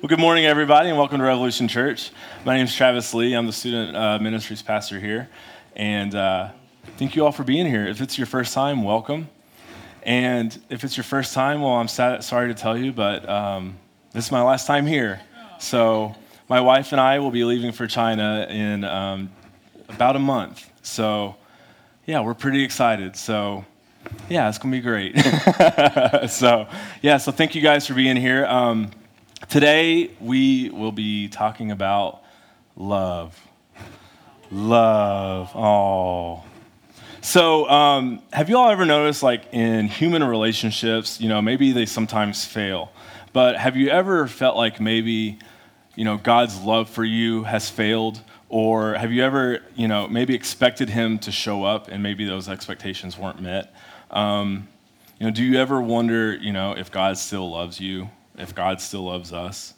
Well, good morning, everybody, and welcome to Revolution Church. My name is Travis Lee. I'm the student ministries pastor here, and thank you all for being here. If it's your first time, welcome. And if it's your first time, well, I'm sorry to tell you, but this is my last time here. So my wife and I will be leaving for China in about a month. So, yeah, we're pretty excited. So, yeah, it's going to be great. So thank you guys for being here. Today, we will be talking about love. Love. Oh. So, have you all ever noticed, like, in human relationships, maybe they sometimes fail, but have you ever felt like maybe, God's love for you has failed? Or have you ever, maybe expected him to show up and maybe those expectations weren't met? Do you ever wonder, if God still loves you? If God still loves us?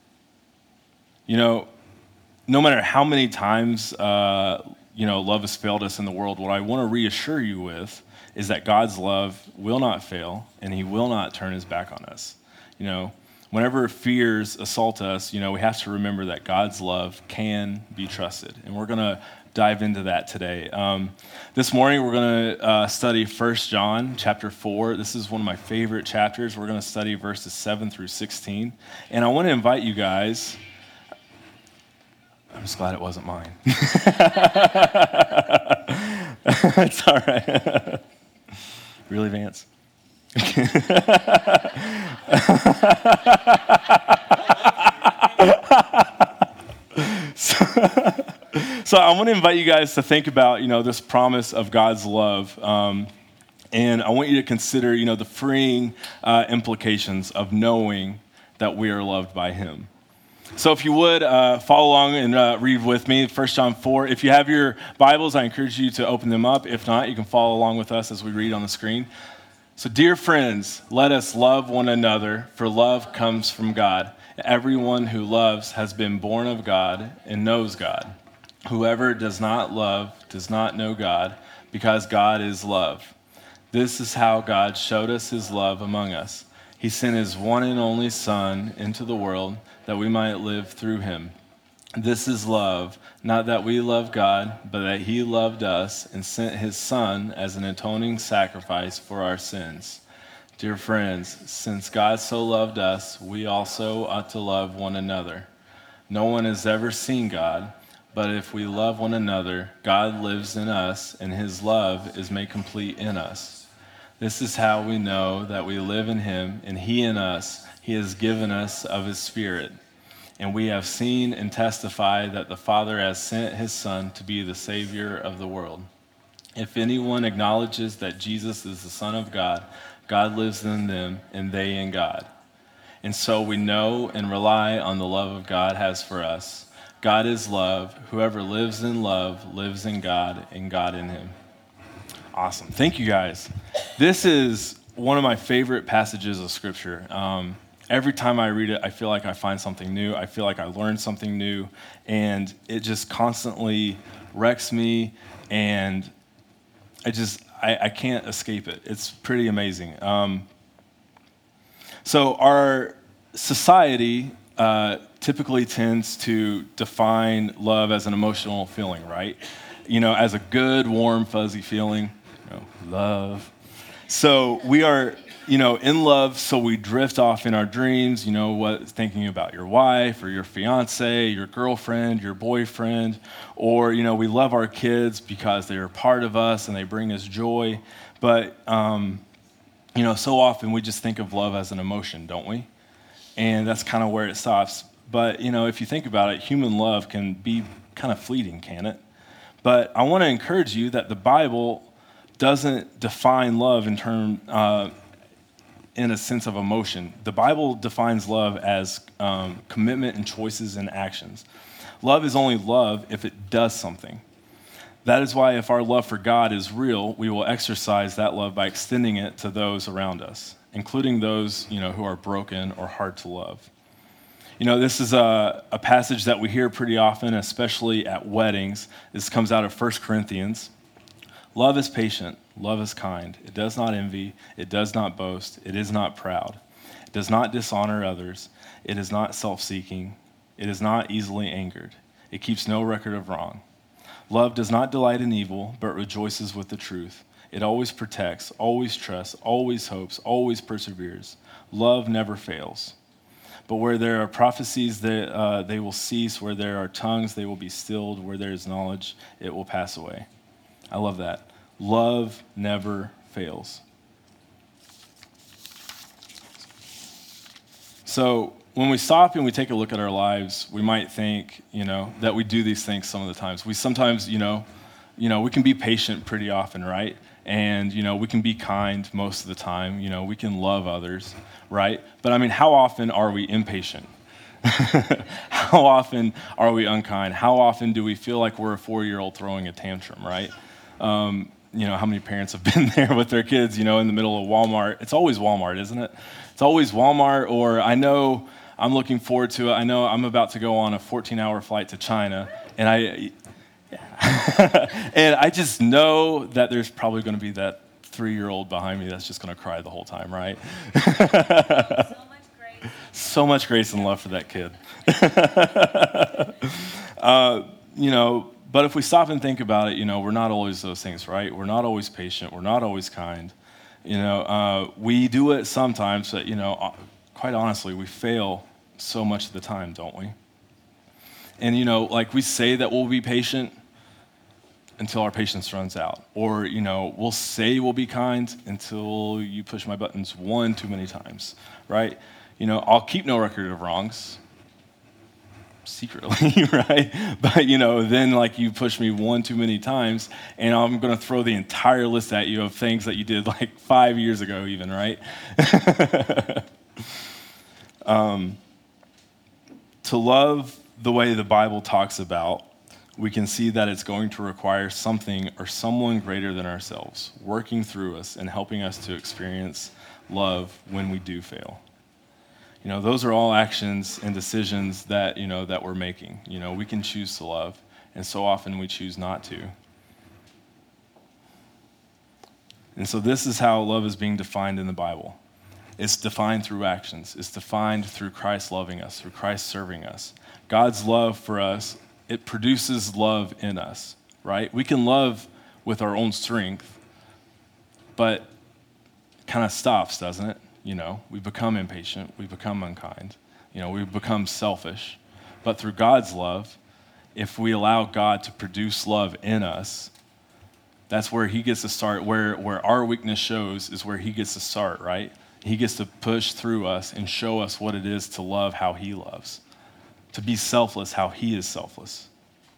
No matter how many times, love has failed us in the world, what I want to reassure you with is that God's love will not fail and he will not turn his back on us. Whenever fears assault us, we have to remember that God's love can be trusted. And we're going to dive into that today. This morning, we're going to study 1 John chapter 4. This is one of my favorite chapters. We're going to study verses 7 through 16. And I want to invite you guys. I'm just glad it wasn't mine. It's all right. Really, Vance? So I want to invite you guys to think about, this promise of God's love. And I want you to consider, the freeing implications of knowing that we are loved by him. So if you would, follow along and read with me, 1 John 4. If you have your Bibles, I encourage you to open them up. If not, you can follow along with us as we read on the screen. So, dear friends, let us love one another, for love comes from God. Everyone who loves has been born of God and knows God. Whoever does not love does not know God, because God is love. This is how God showed us his love among us. He sent his one and only Son into the world that we might live through him. This is love, not that we love God, but that he loved us and sent his Son as an atoning sacrifice for our sins. Dear friends, since God so loved us, we also ought to love one another. No one has ever seen God, but if we love one another, God lives in us, and his love is made complete in us. This is how we know that we live in him, and he in us. He has given us of his Spirit. And we have seen and testified that the Father has sent his Son to be the Savior of the world. If anyone acknowledges that Jesus is the Son of God, God lives in them, and they in God. And so we know and rely on the love of God has for us. God is love. Whoever lives in love lives in God, and God in him. Awesome. Thank you, guys. This is one of my favorite passages of Scripture. Every time I read it, I feel like I find something new. I feel like I learned something new, and it just constantly wrecks me, and I can't escape it. It's pretty amazing. So our society typically tends to define love as an emotional feeling, right? As a good, warm, fuzzy feeling, love. So we are in love, so we drift off in our dreams, thinking about your wife or your fiance, your girlfriend, your boyfriend, or, we love our kids because they're a part of us and they bring us joy. But, so often we just think of love as an emotion, don't we? And that's kind of where it stops. But, if you think about it, human love can be kind of fleeting, can it? But I want to encourage you that the Bible doesn't define love in a sense of emotion. The Bible defines love as commitment and choices and actions. Love is only love if it does something. That is why if our love for God is real, we will exercise that love by extending it to those around us, including those who are broken or hard to love. This is a passage that we hear pretty often, especially at weddings. This comes out of 1 Corinthians. Love is patient. Love is kind. It does not envy. It does not boast. It is not proud. does not dishonor others, it is not self-seeking, it is not easily angered, it keeps no record of wrong. Love does not delight in evil, but rejoices with the truth. It always protects, always trusts, always hopes, always perseveres. Love never fails. But where there are prophecies, they will cease. Where there are tongues, they will be stilled. Where there is knowledge, it will pass away. I love that. Love never fails. So when we stop and we take a look at our lives, we might think, that we do these things some of the times. We sometimes, we can be patient pretty often, right? And, we can be kind most of the time. We can love others, right? But how often are we impatient? How often are we unkind? How often do we feel like we're a 4-year-old throwing a tantrum, right? How many parents have been there with their kids, in the middle of Walmart? It's always Walmart, isn't it? It's always Walmart, or I know I'm looking forward to it. I know I'm about to go on a 14-hour flight to China, and and I just know that there's probably going to be that 3-year-old behind me that's just going to cry the whole time, right? So much grace and love for that kid. But if we stop and think about it, we're not always those things, right? We're not always patient. We're not always kind. We do it sometimes, but, quite honestly, we fail so much of the time, don't we? And, we say that we'll be patient until our patience runs out. Or, we'll say we'll be kind until you push my buttons one too many times, right? I'll keep no record of wrongs secretly, right? But, then you push me one too many times, and I'm going to throw the entire list at you of things that you did 5 years ago even, right? To love the way the Bible talks about, we can see that it's going to require something or someone greater than ourselves working through us and helping us to experience love when we do fail. Those are all actions and decisions that, that we're making. We can choose to love, and so often we choose not to. And so this is how love is being defined in the Bible. It's defined through actions. It's defined through Christ loving us, through Christ serving us. God's love for us, it produces love in us, right? We can love with our own strength, but it kind of stops, doesn't it? We become impatient, we become unkind, we become selfish. But through God's love, if we allow God to produce love in us, that's where he gets to start. Where our weakness shows is where he gets to start, right? He gets to push through us and show us what it is to love how he loves, to be selfless how he is selfless.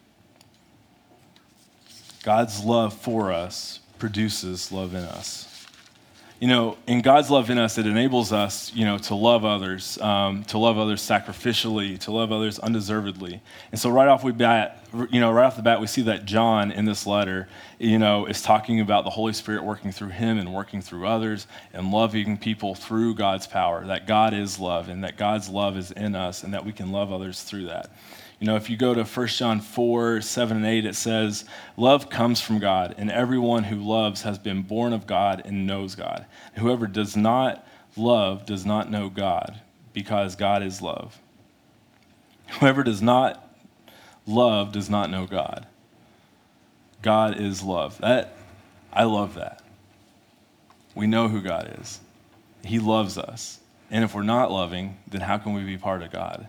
God's love for us produces love in us. In God's love in us, it enables us, to love others sacrificially, to love others undeservedly. And so right off the bat, we see that John in this letter, is talking about the Holy Spirit working through him and working through others and loving people through God's power, that God is love and that God's love is in us and that we can love others through that. If you go to 1 John 4, 7, and 8, it says, love comes from God, and everyone who loves has been born of God and knows God. Whoever does not love does not know God, because God is love. Whoever does not love does not know God. God is love. I love that. We know who God is. He loves us. And if we're not loving, then how can we be part of God?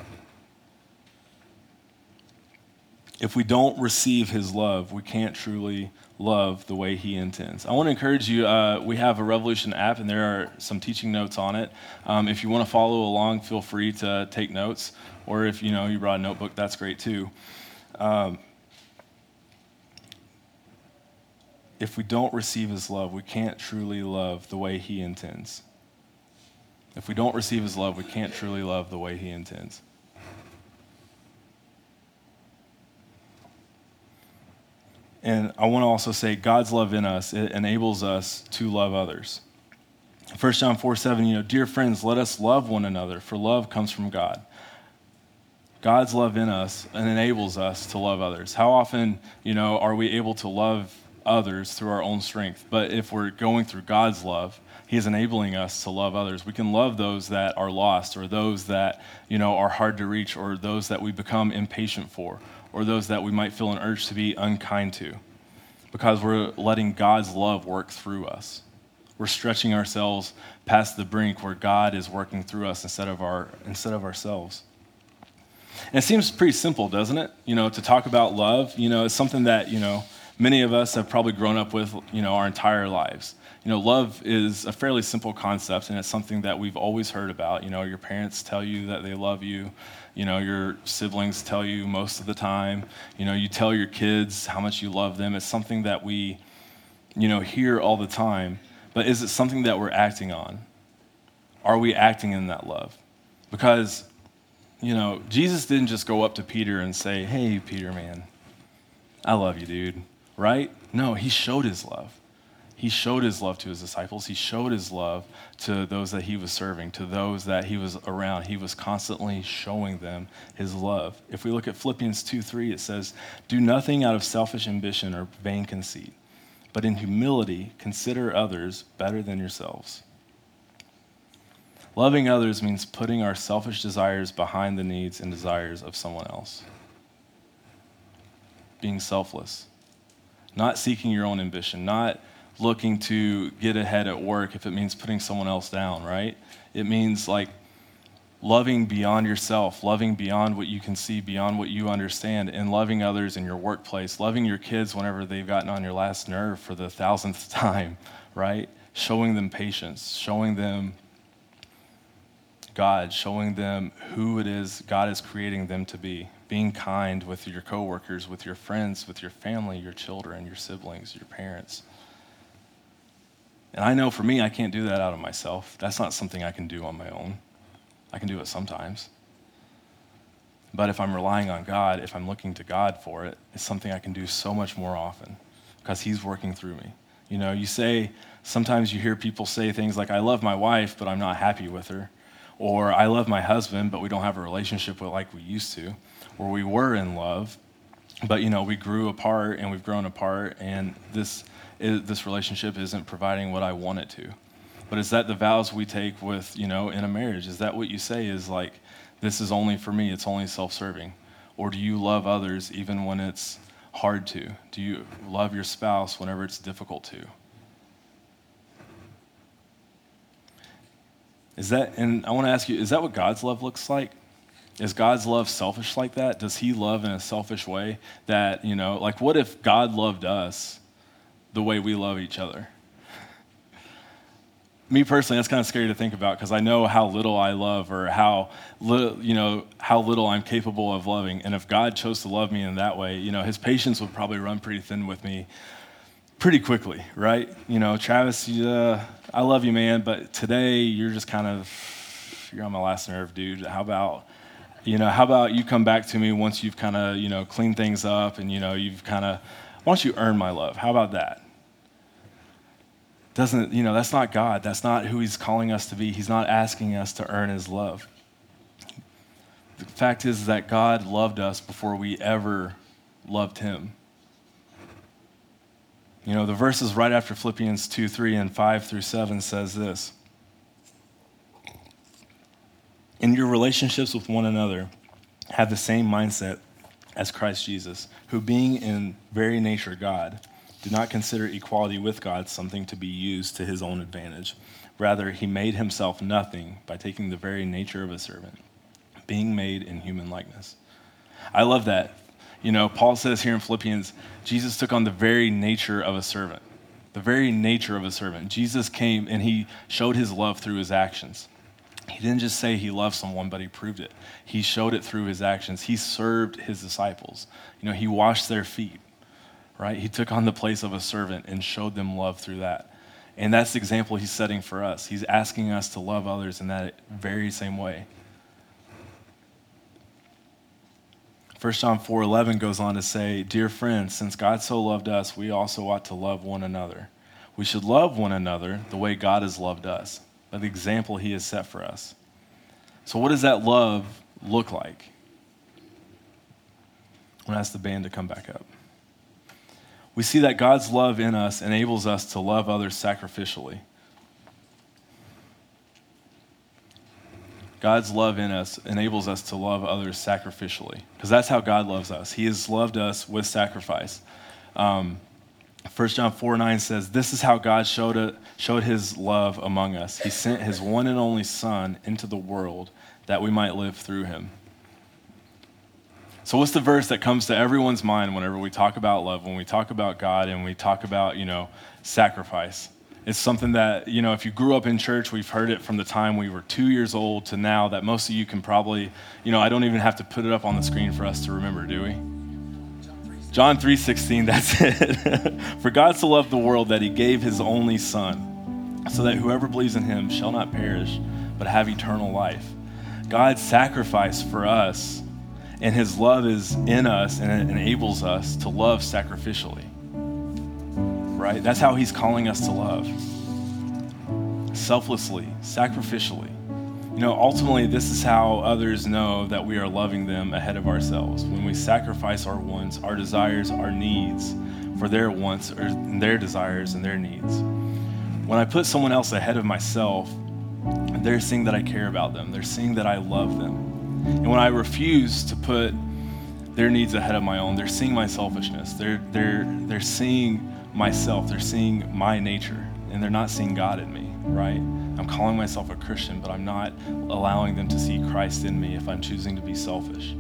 If we don't receive his love, we can't truly love the way he intends. I want to encourage you, we have a Revolution app, and there are some teaching notes on it. If you want to follow along, feel free to take notes. Or if you brought a notebook, that's great too. If we don't receive his love, we can't truly love the way he intends. If we don't receive his love, we can't truly love the way he intends. And I want to also say God's love in us, it enables us to love others. 1 John 4, 7, dear friends, let us love one another, for love comes from God. God's love in us and enables us to love others. How often, are we able to love others through our own strength. But if we're going through God's love, he is enabling us to love others. We can love those that are lost, or those that, are hard to reach, or those that we become impatient for, or those that we might feel an urge to be unkind to, because we're letting God's love work through us. We're stretching ourselves past the brink where God is working through us instead of ourselves. And it seems pretty simple, doesn't it? To talk about love, it's something that, many of us have probably grown up with, our entire lives. Love is a fairly simple concept, and it's something that we've always heard about. Your parents tell you that they love you. Your siblings tell you most of the time. You tell your kids how much you love them. It's something that we, hear all the time. But is it something that we're acting on? Are we acting in that love? Because, Jesus didn't just go up to Peter and say, "Hey, Peter, man, I love you, dude," right? No, he showed his love. He showed his love to his disciples. He showed his love to those that he was serving, to those that he was around. He was constantly showing them his love. If we look at Philippians 2:3, it says, "Do nothing out of selfish ambition or vain conceit, but in humility consider others better than yourselves." Loving others means putting our selfish desires behind the needs and desires of someone else. Being selfless. Not seeking your own ambition, not looking to get ahead at work if it means putting someone else down, right? It means loving beyond yourself, loving beyond what you can see, beyond what you understand, and loving others in your workplace, loving your kids whenever they've gotten on your last nerve for the 1,000th time, right? Showing them patience, showing them God, showing them who it is God is creating them to be. Being kind with your coworkers, with your friends, with your family, your children, your siblings, your parents. And I know for me, I can't do that out of myself. That's not something I can do on my own. I can do it sometimes. But if I'm relying on God, if I'm looking to God for it, it's something I can do so much more often because he's working through me. Sometimes you hear people say things like, "I love my wife, but I'm not happy with her." Or, "I love my husband, but we don't have a relationship like we used to." Or, "We were in love, but we grew apart and we've grown apart, and this relationship isn't providing what I want it to." But is that the vows we take with, in a marriage? Is that what you say is this is only for me, it's only self-serving? Or do you love others even when it's hard to? Do you love your spouse whenever it's difficult to? And I want to ask you, is that what God's love looks like? Is God's love selfish like that? Does he love in a selfish way that, what if God loved us the way we love each other? Me personally, that's kind of scary to think about because I know how little I love, or how little I'm capable of loving. And if God chose to love me in that way, his patience would probably run pretty thin with me pretty quickly, right? "Travis, I love you, man, but today you're just you're on my last nerve, dude. How about you come back to me once you've kind of, cleaned things up and, you've why don't you earn my love? How about that?" That's not God. That's not who he's calling us to be. He's not asking us to earn his love. The fact is that God loved us before we ever loved him. The verses right after Philippians 2:3 and 5-7 says this: "In your relationships with one another, have the same mindset as Christ Jesus, who being in very nature God, did not consider equality with God something to be used to his own advantage. Rather, he made himself nothing by taking the very nature of a servant, being made in human likeness." I love that. Paul says here in Philippians, Jesus took on the very nature of a servant. The very nature of a servant. Jesus came and he showed his love through his actions. He didn't just say he loved someone, but he proved it. He showed it through his actions. He served his disciples. He washed their feet, right? He took on the place of a servant and showed them love through that. And that's the example he's setting for us. He's asking us to love others in that very same way. 1 John 4:11 goes on to say, "Dear friends, since God so loved us, we also ought to love one another. We should love one another the way God has loved us, by the example he has set for us." So what does that love look like? I'm going to ask the band to come back up. we see that God's love in us enables us to love others sacrificially. God's love in us enables us to love others sacrificially, because that's how God loves us. He has loved us with sacrifice. 1 John 4:9 says, "This is how God showed his love among us. He sent his one and only Son into the world that we might live through him." So what's the verse that comes to everyone's mind whenever we talk about love, when we talk about God and we talk about, sacrifice? It's something that, if you grew up in church, we've heard it from the time we were 2 years old to now, that most of you can probably, I don't even have to put it up on the screen for us to remember, do we? John 3:16, that's it. "For God so loved the world that he gave his only Son, so that whoever believes in him shall not perish, but have eternal life." God sacrificed for us, and his love is in us, and it enables us to love sacrificially. Right? That's how he's calling us to love. Selflessly, sacrificially. Ultimately, this is how others know that we are loving them ahead of ourselves. When we sacrifice our wants, our desires, our needs for their wants, or their desires and their needs. When I put someone else ahead of myself, they're seeing that I care about them. They're seeing that I love them. And when I refuse to put their needs ahead of my own, they're seeing my selfishness. They're seeing myself, they're seeing my nature, and they're not seeing God in me, right? I'm calling myself a Christian, but I'm not allowing them to see Christ in me if I'm choosing to be selfish.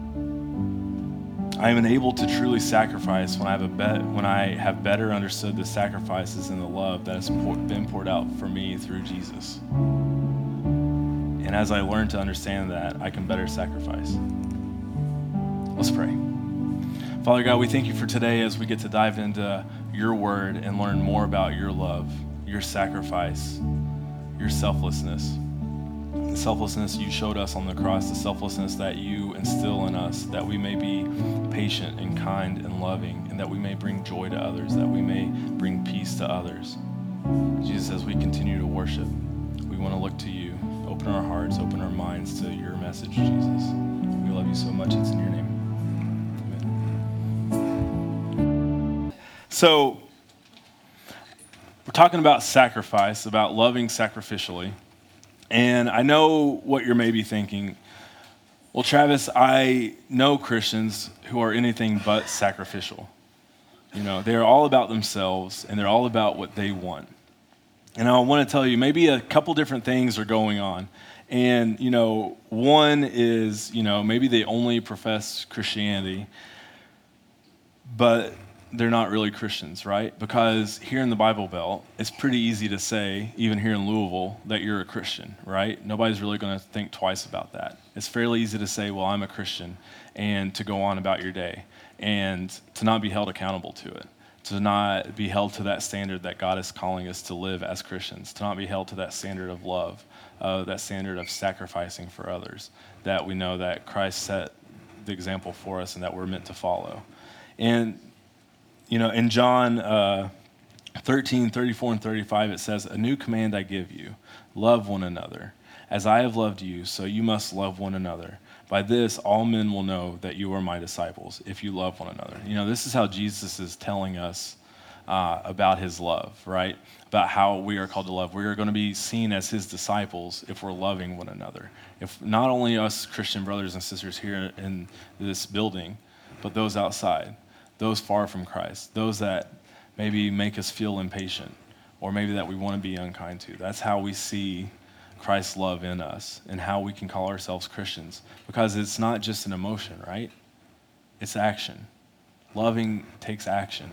I am enabled to truly sacrifice when I have better understood the sacrifices and the love that has been poured out for me through Jesus. And as I learn to understand that, I can better sacrifice. Let's pray. Father God, we thank you for today as we get to dive into your word and learn more about your love, your sacrifice, your selflessness. The selflessness you showed us on the cross, the selflessness that you instill in us, that we may be patient and kind and loving, and that we may bring joy to others, that we may bring peace to others. Jesus, as we continue to worship, we want to look to you. Open our hearts, open our minds to your message, Jesus. We love you so much. It's in your name. So, we're talking about sacrifice, about loving sacrificially. And I know what you're maybe thinking. Well, Travis, I know Christians who are anything but sacrificial. They're all about themselves, and they're all about what they want. And I want to tell you, maybe a couple different things are going on. And, one is, maybe they only profess Christianity, but they're not really Christians, right? Because here in the Bible Belt, it's pretty easy to say, even here in Louisville, that you're a Christian, right? Nobody's really going to think twice about that. It's fairly easy to say, well, I'm a Christian, and to go on about your day, and to not be held accountable to it, to not be held to that standard that God is calling us to live as Christians, to not be held to that standard of love, that standard of sacrificing for others, that we know that Christ set the example for us and that we're meant to follow. And in John 13, 34, and 35, it says, "A new command I give you, love one another. As I have loved you, so you must love one another. By this, all men will know that you are my disciples, if you love one another." This is how Jesus is telling us about his love, right? About how we are called to love. We are going to be seen as his disciples if we're loving one another. If not only us Christian brothers and sisters here in this building, but those outside. Those far from Christ, those that maybe make us feel impatient, or maybe that we want to be unkind to. That's how we see Christ's love in us and how we can call ourselves Christians, because it's not just an emotion, right? It's action. Loving takes action.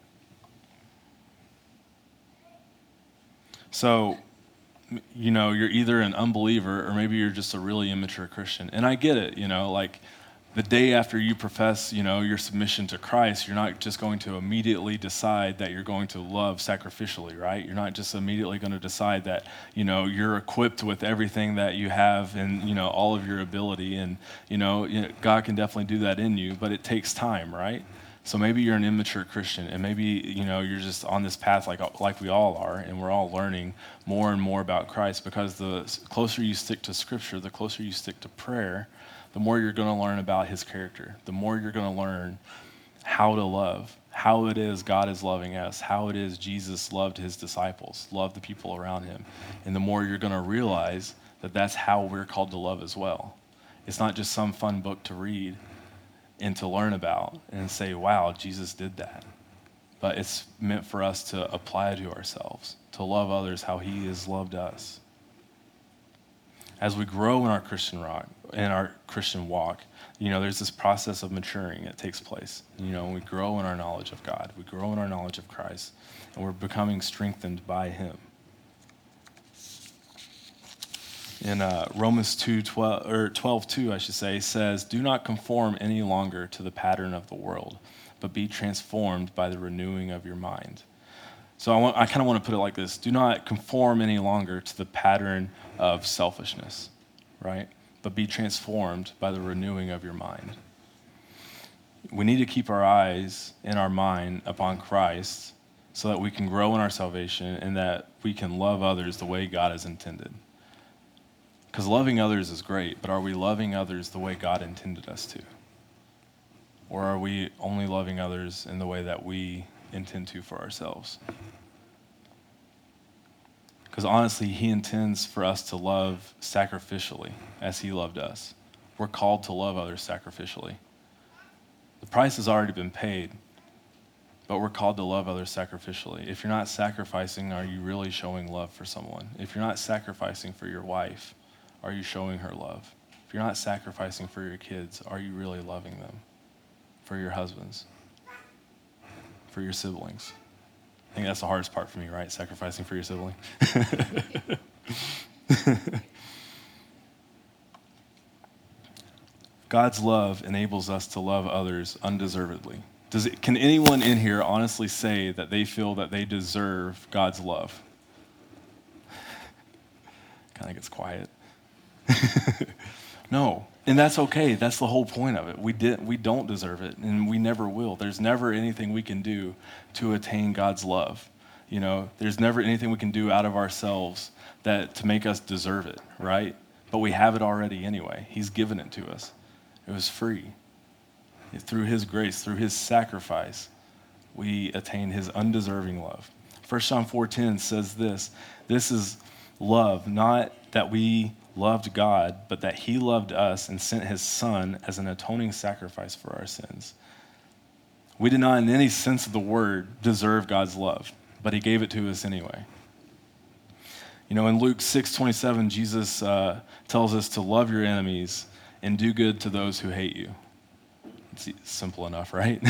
So, you're either an unbeliever or maybe you're just a really immature Christian. And I get it, like, the day after you profess, your submission to Christ, you're not just going to immediately decide that you're going to love sacrificially, right? You're not just immediately going to decide that, you're equipped with everything that you have and, all of your ability. And, God can definitely do that in you, but it takes time, right? So maybe you're an immature Christian, and maybe, you're just on this path like we all are, and we're all learning more and more about Christ, because the closer you stick to Scripture, the closer you stick to prayer, the more you're going to learn about his character, the more you're going to learn how to love, how it is God is loving us, how it is Jesus loved his disciples, loved the people around him. And the more you're going to realize that that's how we're called to love as well. It's not just some fun book to read and to learn about and say, wow, Jesus did that. But it's meant for us to apply it to ourselves, to love others how he has loved us. As we grow in our Christian walk, there's this process of maturing that takes place. We grow in our knowledge of God. We grow in our knowledge of Christ, and we're becoming strengthened by him. In Romans 12:2, says, "Do not conform any longer to the pattern of the world, but be transformed by the renewing of your mind." So I kind of want to put it like this. Do not conform any longer to the pattern of selfishness, right? But be transformed by the renewing of your mind. We need to keep our eyes and our mind upon Christ so that we can grow in our salvation and that we can love others the way God has intended. Because loving others is great, but are we loving others the way God intended us to? Or are we only loving others in the way that we intend to for ourselves? Because honestly, he intends for us to love sacrificially as he loved us. We're called to love others sacrificially. The price has already been paid, but we're called to love others sacrificially. If you're not sacrificing, are you really showing love for someone? If you're not sacrificing for your wife, are you showing her love? If you're not sacrificing for your kids, are you really loving them? For your husbands? For your siblings? I think that's the hardest part for me, right? Sacrificing for your sibling. God's love enables us to love others undeservedly. Can anyone in here honestly say that they feel that they deserve God's love? Kind of gets quiet. No, and that's okay. That's the whole point of it. We don't deserve it, and we never will. There's never anything we can do to attain God's love. There's never anything we can do out of ourselves to make us deserve it, right? But we have it already anyway. He's given it to us. It was free. Through his grace, through his sacrifice, we attain his undeserving love. 1 John 4:10 says this is love, not that we loved God, but that he loved us and sent his son as an atoning sacrifice for our sins. We did not in any sense of the word deserve God's love, but he gave it to us anyway. In Luke 6:27, Jesus tells us to love your enemies and do good to those who hate you. It's simple enough, right?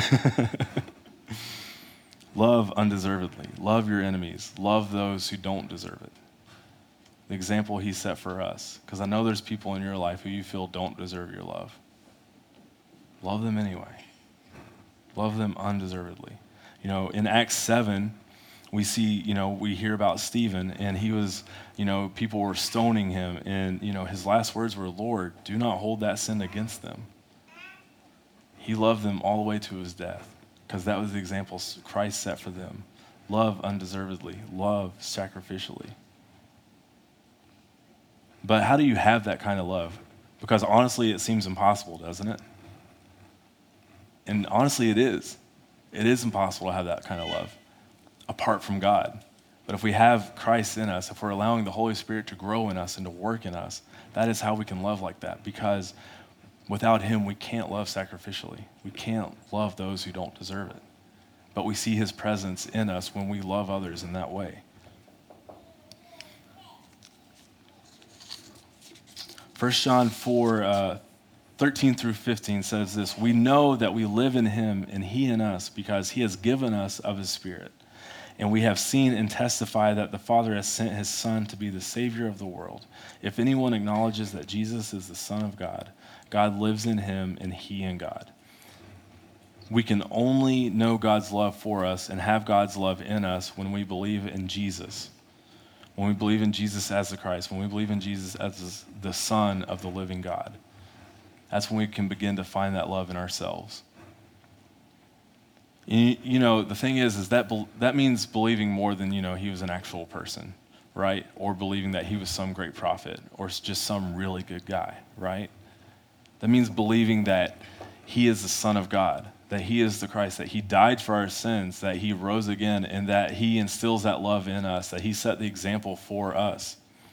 Love undeservedly. Love your enemies. Love those who don't deserve it. The example he set for us. Because I know there's people in your life who you feel don't deserve your love. Love them anyway. Love them undeservedly. In Acts 7, we see, we hear about Stephen, and he was, people were stoning him, and, his last words were, "Lord, do not hold that sin against them." He loved them all the way to his death, because that was the example Christ set for them. Love undeservedly. Love sacrificially. But how do you have that kind of love? Because honestly, it seems impossible, doesn't it? And honestly, it is. It is impossible to have that kind of love apart from God. But if we have Christ in us, if we're allowing the Holy Spirit to grow in us and to work in us, that is how we can love like that. Because without him, we can't love sacrificially. We can't love those who don't deserve it. But we see his presence in us when we love others in that way. 1 John 4:13 through 15 says this: "We know that we live in him and he in us because he has given us of his Spirit. And we have seen and testify that the Father has sent his Son to be the Savior of the world. If anyone acknowledges that Jesus is the Son of God, God lives in him and he in God." We can only know God's love for us and have God's love in us when we believe in Jesus. When we believe in Jesus as the Christ, when we believe in Jesus as the Son of the living God. That's when we can begin to find that love in ourselves. The thing is that means believing more than, he was an actual person, right? Or believing that he was some great prophet or just some really good guy, right? That means believing that he is the Son of God, that he is the Christ, that he died for our sins, that he rose again, and that he instills that love in us, that he set the example for us.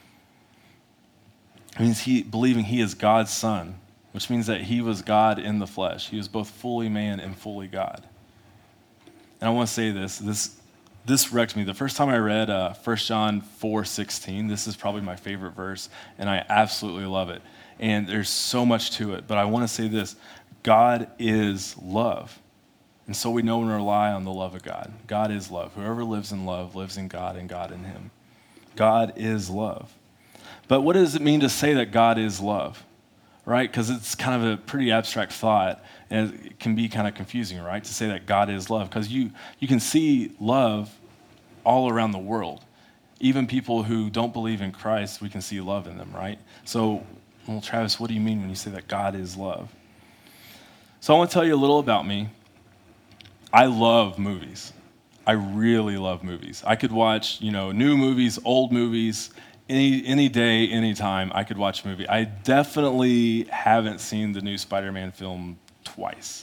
It means believing he is God's son, which means that he was God in the flesh. He was both fully man and fully God. And I want to say this wrecked me. The first time I read 1 John 4:16, this is probably my favorite verse, and I absolutely love it. And there's so much to it, but I want to say this. God is love. And so we know and rely on the love of God. God is love. Whoever lives in love lives in God and God in him. God is love. But what does it mean to say that God is love? Right? Because it's kind of a pretty abstract thought, and it can be kind of confusing, right? To say that God is love. Because you can see love all around the world. Even people who don't believe in Christ, we can see love in them, right? So, well, Travis, what do you mean when you say that God is love? So I want to tell you a little about me. I love movies. I really love movies. I could watch, new movies, old movies, any day, anytime. I could watch a movie. I definitely haven't seen the new Spider-Man film twice.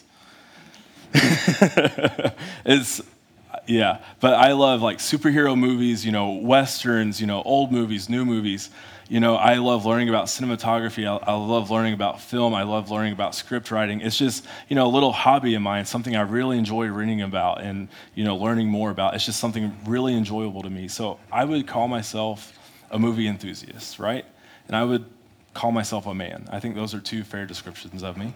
But I love like superhero movies, westerns, old movies, new movies. I love learning about cinematography. I love learning about film. I love learning about script writing. It's just, a little hobby of mine, something I really enjoy reading about and, learning more about. It's just something really enjoyable to me. So I would call myself a movie enthusiast, right? And I would call myself a man. I think those are two fair descriptions of me.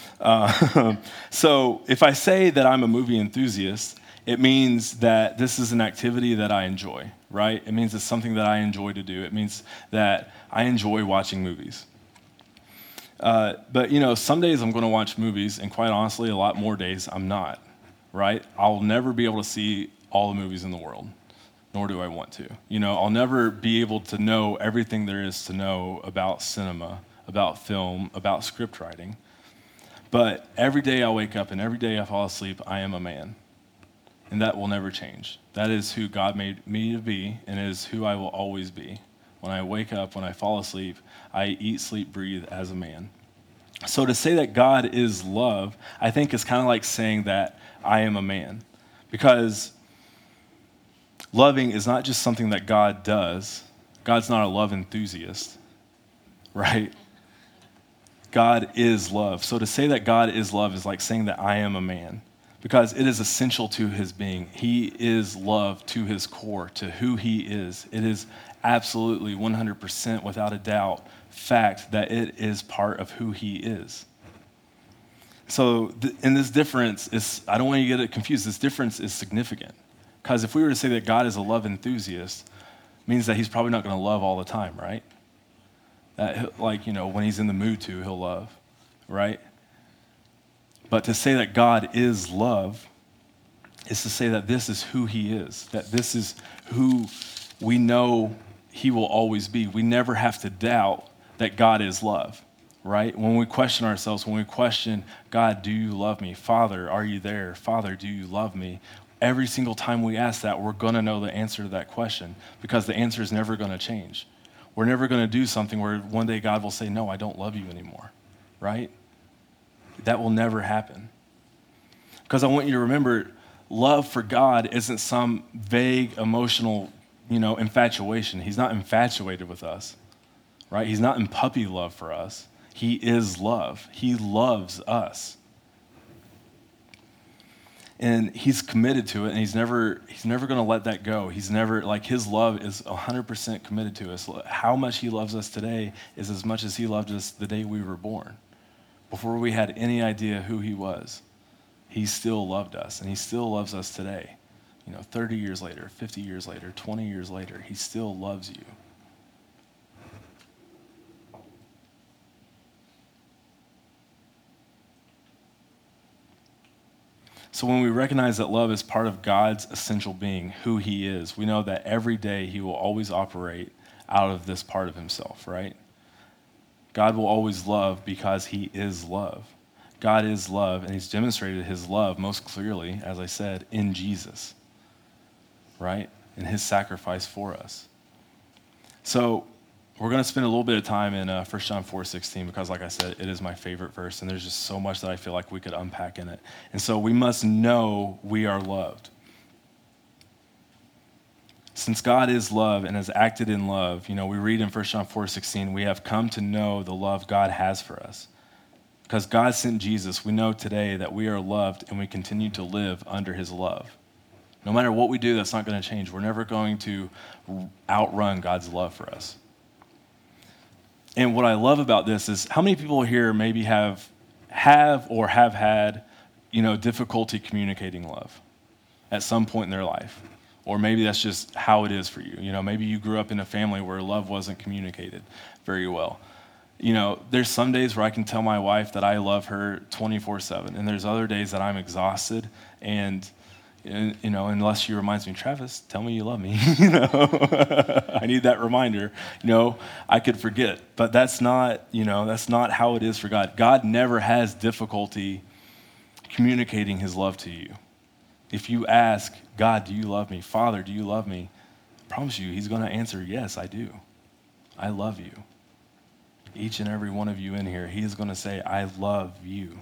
So if I say that I'm a movie enthusiast, it means that this is an activity that I enjoy, right? It means it's something that I enjoy to do. It means that I enjoy watching movies. But some days I'm going to watch movies, and quite honestly, a lot more days I'm not, right? I'll never be able to see all the movies in the world, nor do I want to. I'll never be able to know everything there is to know about cinema, about film, about script writing. But every day I wake up and every day I fall asleep, I am a man. And that will never change. That is who God made me to be, and it is who I will always be. When I wake up, when I fall asleep, I eat, sleep, breathe as a man. So to say that God is love, I think is kind of like saying that I am a man. Because loving is not just something that God does. God's not a love enthusiast, right? God is love. So to say that God is love is like saying that I am a man. Because it is essential to his being. He is love to his core, to who he is. It is absolutely 100% without a doubt fact that it is part of who he is. So, and this difference is, I don't want you to get it confused, this difference is significant. Because if we were to say that God is a love enthusiast, it means that he's probably not going to love all the time, right? That, when he's in the mood to, he'll love, right? But to say that God is love is to say that this is who he is, that this is who we know he will always be. We never have to doubt that God is love, right? When we question ourselves, when we question, God, do you love me? Father, are you there? Father, do you love me? Every single time we ask that, we're going to know the answer to that question because the answer is never going to change. We're never going to do something where one day God will say, no, I don't love you anymore, right? That will never happen. Because I want you to remember, love for God isn't some vague emotional, infatuation. He's not infatuated with us, right? He's not in puppy love for us. He is love. He loves us. And he's committed to it, and he's never going to let that go. He's never, his love is 100% committed to us. How much he loves us today is as much as he loved us the day we were born. Before we had any idea who he was, he still loved us, and he still loves us today. 30 years later, 50 years later, 20 years later, he still loves you. So when we recognize that love is part of God's essential being, who he is, we know that every day he will always operate out of this part of himself, right? God will always love because he is love. God is love, and he's demonstrated his love most clearly, as I said, in Jesus, right? In his sacrifice for us. So we're going to spend a little bit of time in 1 John 4:16 because, like I said, it is my favorite verse, and there's just so much that I feel like we could unpack in it. And so we must know we are loved. Since God is love and has acted in love, we read in 1 John 4:16, we have come to know the love God has for us. Because God sent Jesus, we know today that we are loved and we continue to live under his love. No matter what we do, that's not going to change. We're never going to outrun God's love for us. And what I love about this is how many people here maybe have or have had, difficulty communicating love at some point in their life. Or maybe that's just how it is for you. Maybe you grew up in a family where love wasn't communicated very well. There's some days where I can tell my wife that I love her 24/7, and there's other days that I'm exhausted, and unless she reminds me, Travis, tell me you love me. I need that reminder. I could forget, but that's not how it is for God. God never has difficulty communicating his love to you. If you ask, God, do you love me? Father, do you love me? I promise you, he's going to answer, yes, I do. I love you. Each and every one of you in here, he is going to say, I love you.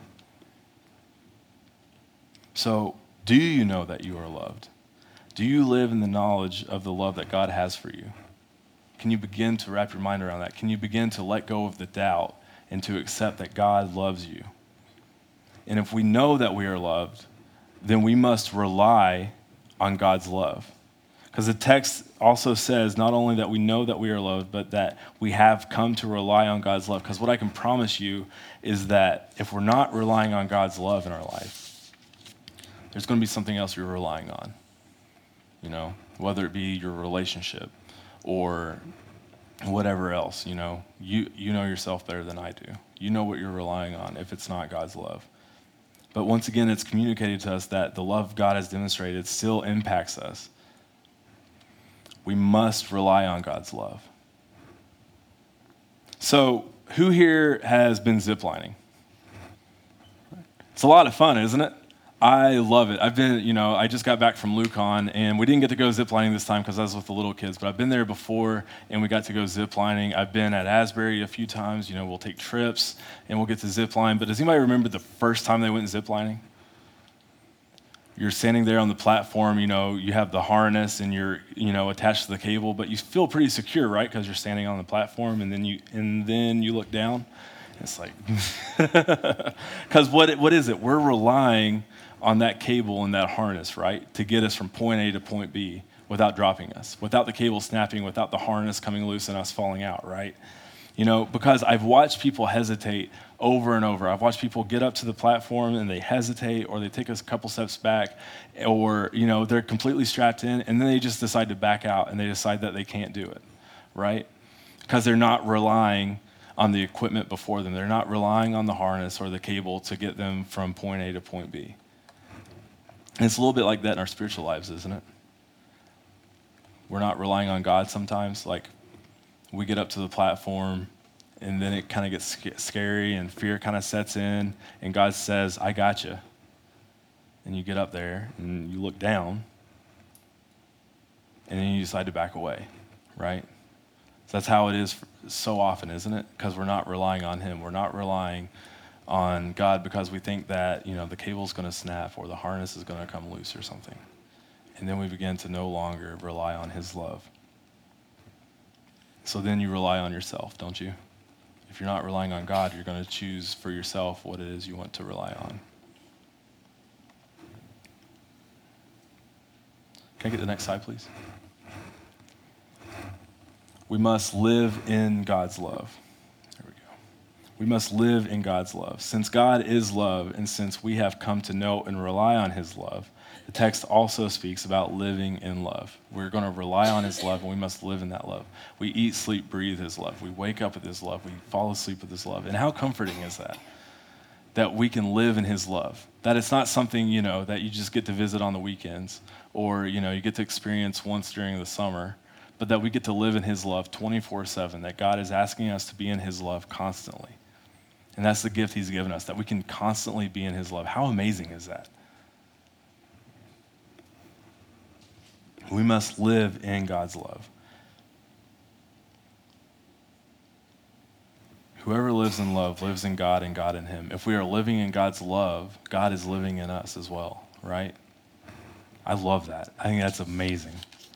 So, do you know that you are loved? Do you live in the knowledge of the love that God has for you? Can you begin to wrap your mind around that? Can you begin to let go of the doubt and to accept that God loves you? And if we know that we are loved, then we must rely on God's love. Because the text also says not only that we know that we are loved, but that we have come to rely on God's love. Because what I can promise you is that if we're not relying on God's love in our life, there's going to be something else you're relying on. Whether it be your relationship or whatever else, you know yourself better than I do. You know what you're relying on if it's not God's love. But once again, it's communicated to us that the love God has demonstrated still impacts us. We must rely on God's love. So, who here has been ziplining? It's a lot of fun, isn't it? I love it. I just got back from Lucan, and we didn't get to go ziplining this time because I was with the little kids, but I've been there before, and we got to go ziplining. I've been at Asbury a few times. We'll take trips, and we'll get to zipline. But does anybody remember the first time they went ziplining? You're standing there on the platform, you have the harness, and you're, attached to the cable, but you feel pretty secure, right? Because you're standing on the platform, and then you look down. It's like, because what is it? We're relying on that cable and that harness, right, to get us from point A to point B without dropping us, without the cable snapping, without the harness coming loose and us falling out, right? Because I've watched people hesitate over and over. I've watched people get up to the platform and they hesitate, or they take a couple steps back, or, they're completely strapped in, and then they just decide to back out and they decide that they can't do it, right? Because they're not relying on the equipment before them. They're not relying on the harness or the cable to get them from point A to point B. And it's a little bit like that in our spiritual lives, isn't it? We're not relying on God sometimes. Like, we get up to the platform, and then it kind of gets scary, and fear kind of sets in, and God says, I got you. And you get up there, and you look down, and then you decide to back away, right? So that's how it is so often, isn't it? Because we're not relying on him. We're not relying on God because we think that, the cable's going to snap or the harness is going to come loose or something. And then we begin to no longer rely on his love. So then you rely on yourself, don't you? If you're not relying on God, you're going to choose for yourself what it is you want to rely on. Can I get the next slide, please? We must live in God's love. There we go. We must live in God's love. Since God is love, and since we have come to know and rely on his love, the text also speaks about living in love. We're going to rely on his love, and we must live in that love. We eat, sleep, breathe his love. We wake up with his love. We fall asleep with his love. And how comforting is that? That we can live in his love. That it's not something, that you just get to visit on the weekends, or, you get to experience once during the summer, but that we get to live in his love 24/7, that God is asking us to be in his love constantly. And that's the gift he's given us, that we can constantly be in his love. How amazing is that? We must live in God's love. Whoever lives in love lives in God and God in him. If we are living in God's love, God is living in us as well, right? I love that. I think that's amazing.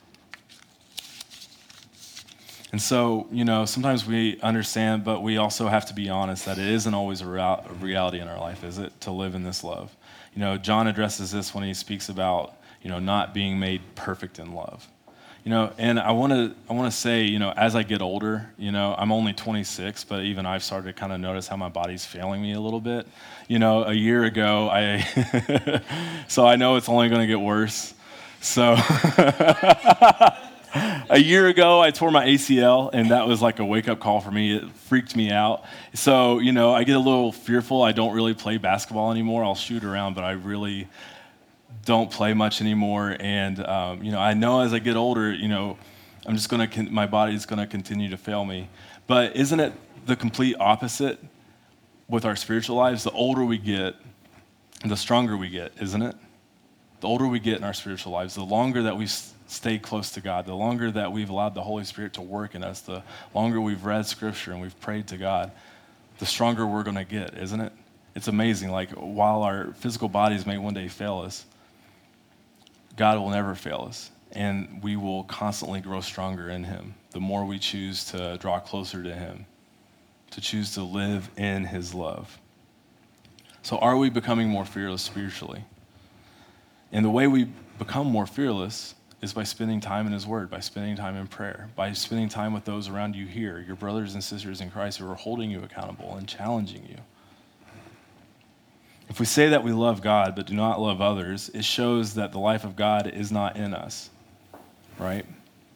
And so, sometimes we understand, but we also have to be honest that it isn't always a reality in our life, is it, to live in this love? John addresses this when he speaks about, not being made perfect in love. And I want to say, as I get older, I'm only 26, but even I've started to kind of notice how my body's failing me a little bit. A year ago, so I know it's only going to get worse. So a year ago, I tore my ACL, and that was like a wake-up call for me. It freaked me out. So, I get a little fearful. I don't really play basketball anymore. I'll shoot around, but I really don't play much anymore. And, I know as I get older, my body's going to continue to fail me. But isn't it the complete opposite with our spiritual lives? The older we get, the stronger we get, isn't it? The older we get in our spiritual lives, the longer that we stay close to God, the longer that we've allowed the Holy Spirit to work in us, the longer we've read Scripture and we've prayed to God, the stronger we're going to get, isn't it? It's amazing. Like, while our physical bodies may one day fail us, God will never fail us, and we will constantly grow stronger in him the more we choose to draw closer to him, to choose to live in his love. So are we becoming more fearless spiritually? And the way we become more fearless is by spending time in his word, by spending time in prayer, by spending time with those around you here, your brothers and sisters in Christ who are holding you accountable and challenging you. If we say that we love God but do not love others, it shows that the life of God is not in us, right?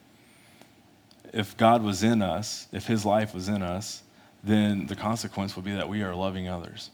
If God was in us, if his life was in us, then the consequence would be that we are loving others.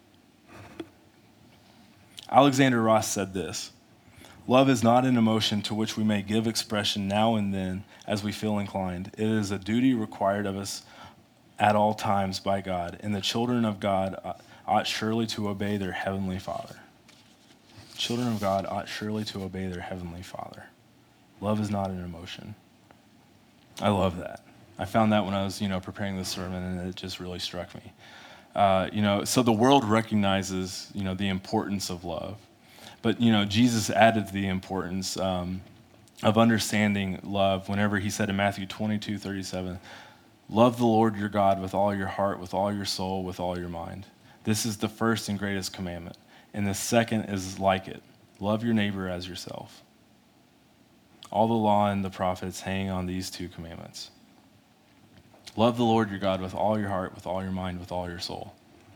Alexander Ross said this: "Love is not an emotion to which we may give expression now and then as we feel inclined. It is a duty required of us at all times by God, and the children of God ought surely to obey their heavenly Father." Children of God ought surely to obey their heavenly Father. Love is not an emotion. I love that. I found that when I was, preparing this sermon, and it just really struck me. So the world recognizes, the importance of love. But, Jesus added the importance of understanding love whenever he said in Matthew 22:37, "Love the Lord your God with all your heart, with all your soul, with all your mind. This is the first and greatest commandment. And the second is like it. Love your neighbor as yourself. All the law and the prophets hang on these two commandments. Love the Lord your God with all your heart, with all your mind, with all your soul."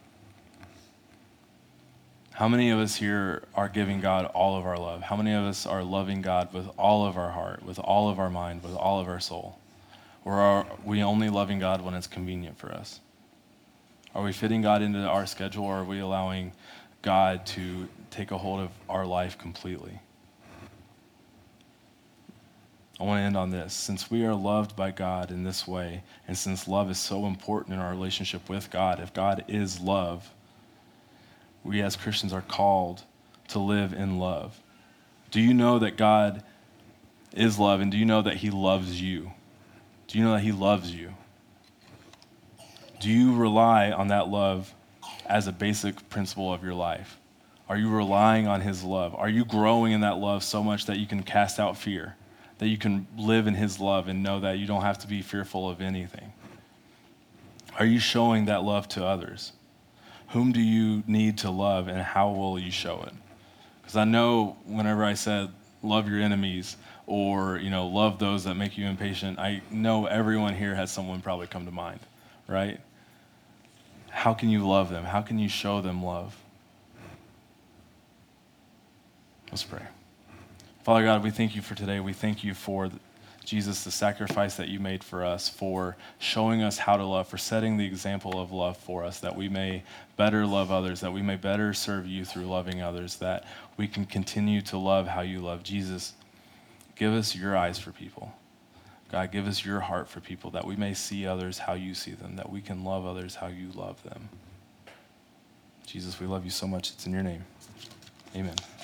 How many of us here are giving God all of our love? How many of us are loving God with all of our heart, with all of our mind, with all of our soul? Or are we only loving God when it's convenient for us? Are we fitting God into our schedule, or are we allowing God to take a hold of our life completely? I want to end on this. Since we are loved by God in this way, and since love is so important in our relationship with God, if God is love, we as Christians are called to live in love. Do you know that God is love, and do you know that he loves you? Do you know that he loves you? Do you rely on that love as a basic principle of your life? Are you relying on his love? Are you growing in that love so much that you can cast out fear, that you can live in his love and know that you don't have to be fearful of anything? Are you showing that love to others? Whom do you need to love, and how will you show it? Because I know whenever I said love your enemies, or love those that make you impatient, I know everyone here has someone probably come to mind, right? How can you love them? How can you show them love? Let's pray. Father God, we thank you for today. We thank you for Jesus, the sacrifice that you made for us, for showing us how to love, for setting the example of love for us, that we may better love others, that we may better serve you through loving others, that we can continue to love how you love. Jesus, give us your eyes for people. God, give us your heart for people, that we may see others how you see them, that we can love others how you love them. Jesus, we love you so much. It's in your name. Amen.